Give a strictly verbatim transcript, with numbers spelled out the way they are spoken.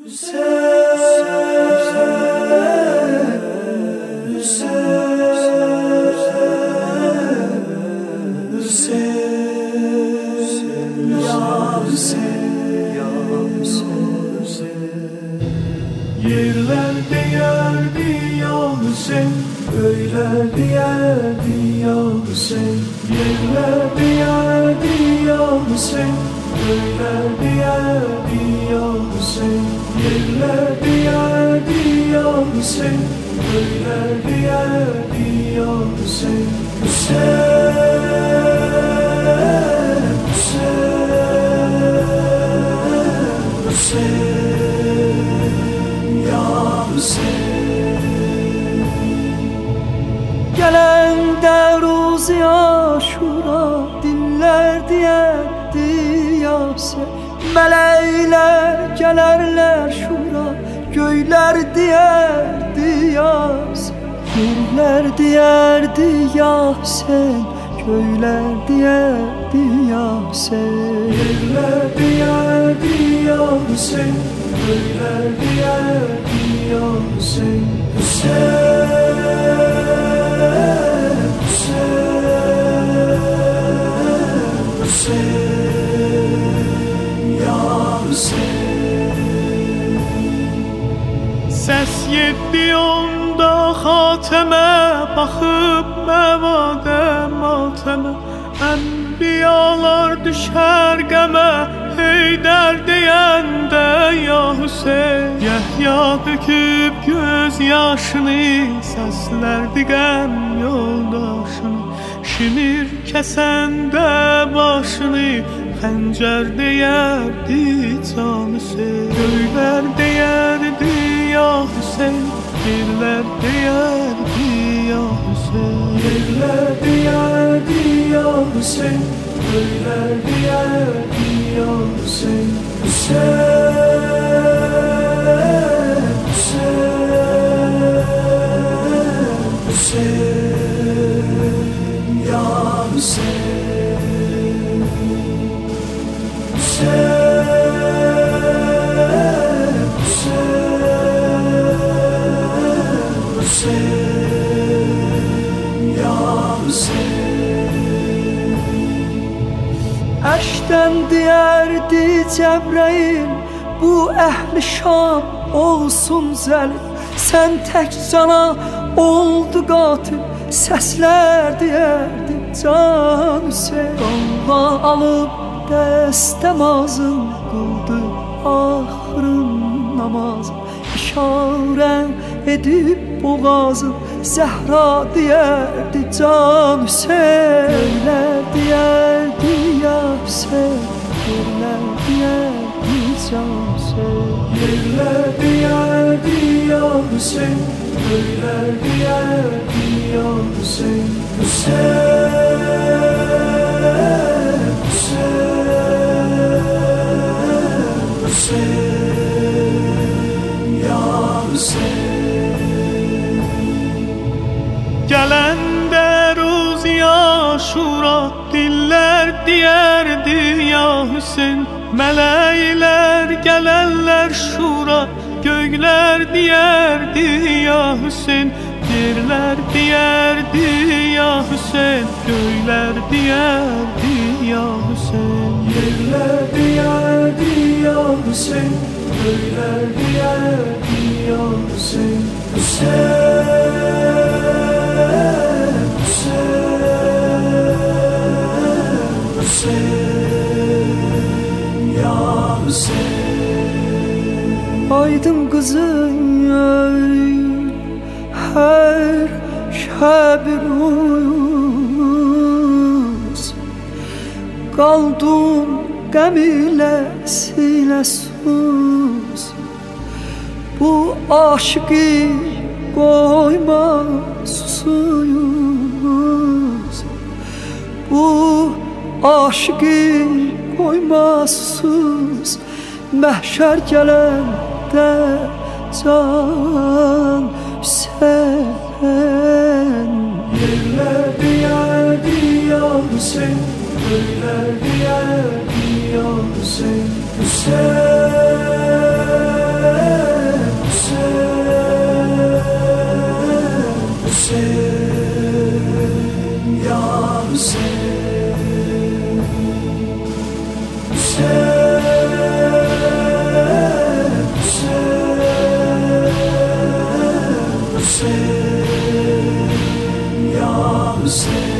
Yerlerde yerdi ya Hüseyin, göylerde yerdi ya Hüseyin. Yerlerde yerdi ya Hüseyin, göylerde yerdi ya Hüseyin. Yerlerde yerdi ya Hüseyin, göylerde yerdi ya Hüseyin. Hüseyin, Hüseyin, Hüseyin, ya Hüseyin. Gelende ruzi aşura diller diyerdi ya Hüseyin. Melekler gelerler şura, göyler diyerdi ya Hüseyin. Yerler diyerdi ya Hüseyin, göyler diyerdi ya Hüseyin. Yerler diyerdi ya Hüseyin, göyler diyerdi ya Hüseyin. Hüseyin, Hüseyin, Hüseyin, ya Hüseyin. Ses yetti onda xatəmə, baxıb məvadə matəmə. Ənbiyalar düşər qəmə, Heydər deyəndə ya Hüseyin. Yəhya döküb göz yaşını, səslərdi qəm yoldaşını. Şimir kəsəndə başını, xəncər deyərdi can Hüseyin. Göylər deyərdi ya Hüseyin, yerlər deyərdi ya Hüseyin. Yerler diyerdi ya Hüseyin, göyler diyerdi ya Hüseyin. Hüseyin, Hüseyin, Hüseyin, ya Hüseyin. Hüseyin, Hüseyin, Hüseyin, ya Hüseyin. Əşdən deyərdi Cəbrəil, bu əhli Şam olsun zəlil. Sən tək cana oldu qatil, səslər deyərdi can Hüseyin. Allah alıb dəstəmazın, qıldı axırın namazın. İşarə edib boğazın, Zəhra deyərdi can Hüseyin. Göylər deyərdi ya Hüseyin, yerlər deyərdi can Hüseyin. Yerler diyerdi ya Hüseyin, göyler diyerdi ya Hüseyin. Hüseyin, Hüseyin, Hüseyin, ya Hüseyin. Gələndə ruzi aşura, dillər deyərdi ya Hüseyin. Mələklər gələrlər şura, göylər deyərdi ya Hüseyin. Yerlər deyərdi ya Hüseyin, göylər deyərdi ya Hüseyin. Yerler diyerdi ya Hüseyin, göyler diyerdi ya Hüseyin. Hüseyin, Hüseyin, Hüseyin, ya Hüseyin. Aydın qızın hər şəb ruz, qaldın qəm ilə sinə sus. Bu aşıqı qoyma susuyuz, bu aşıqı qoyma sus. Məhşər gələndə can Hüseyin. Yerler diyerdi ya Hüseyin, göyler diyerdi ya Hüseyin. Hüseyin, Hüseyin, Hüseyin, Hüseyin, Hüseyin, Ya Hüseyin.